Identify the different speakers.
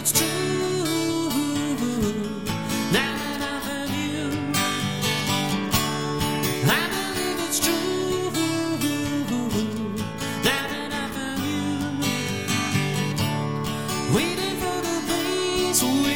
Speaker 1: it's true. Now that I found you, I believe it's true. Now that I found you, waiting for the place